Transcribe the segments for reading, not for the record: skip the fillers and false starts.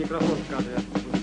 микрофон в кадре.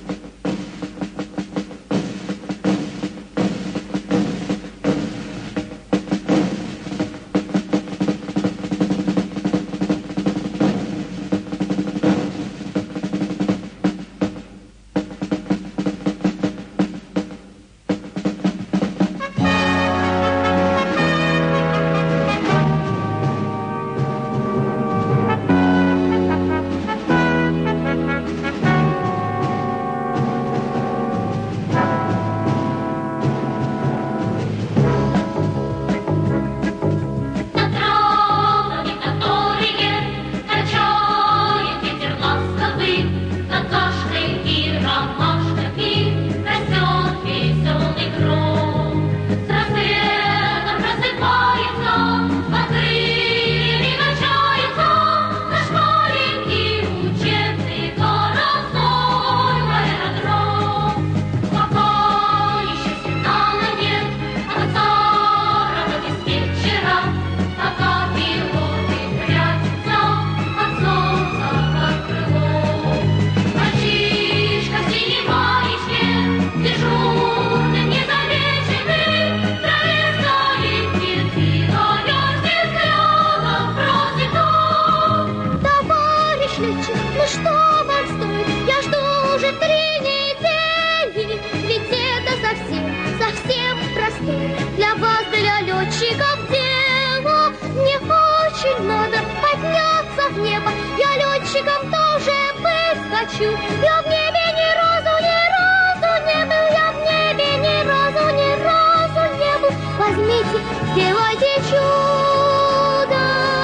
Я в небе ни разу не был, я в небе ни разу не был. Возьмите, сделайте чудо.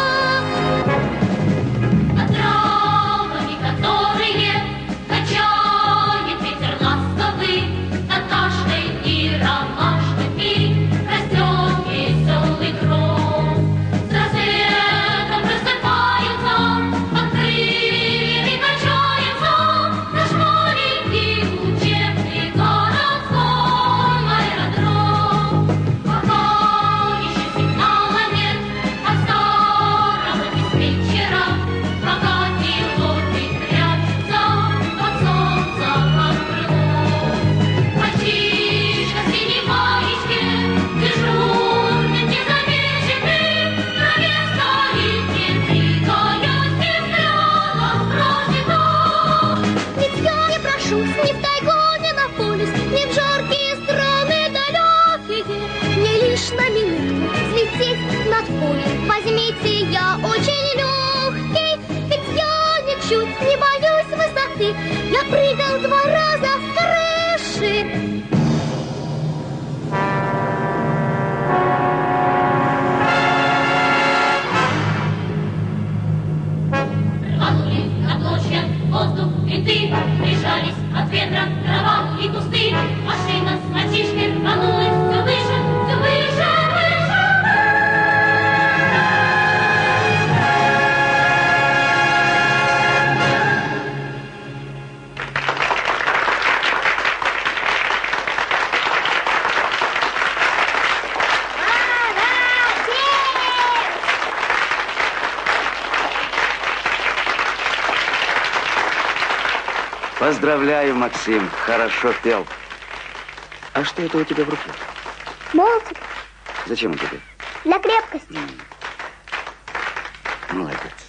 Над травами, которые качает ветер ласковый, над каждой и ромашкой растет веселый гром. С рассветом просыпается, под крыльями качается наш маленький учебный городской аэродром. Пока еще сигнала нет от старого диспетчера, пока пилоты прячутся от солнца под крылом. Мальчишка в синей маечке, дежурный, незамеченный, в траве стоит, не двигаясь, и взглядом просит он. Ведь я не прошусь ни в тайгу, ни на полюс, ни в жаркие страны далекие. Мне лишь на минутку взлететь над полем. Возьмите, я очень легкий, ведь я ничуть не боюсь высоты. Я прыгал 2 раза с крыши. Рванули на клочья воздух винты, прижались от ветра трава и кусты. Машина с мальчишкой рванулась все выше, все выше, выше. Поздравляю, Максим, хорошо пел. А что это у тебя в руке? Молотик Зачем он тебе? для крепкости. Молодец.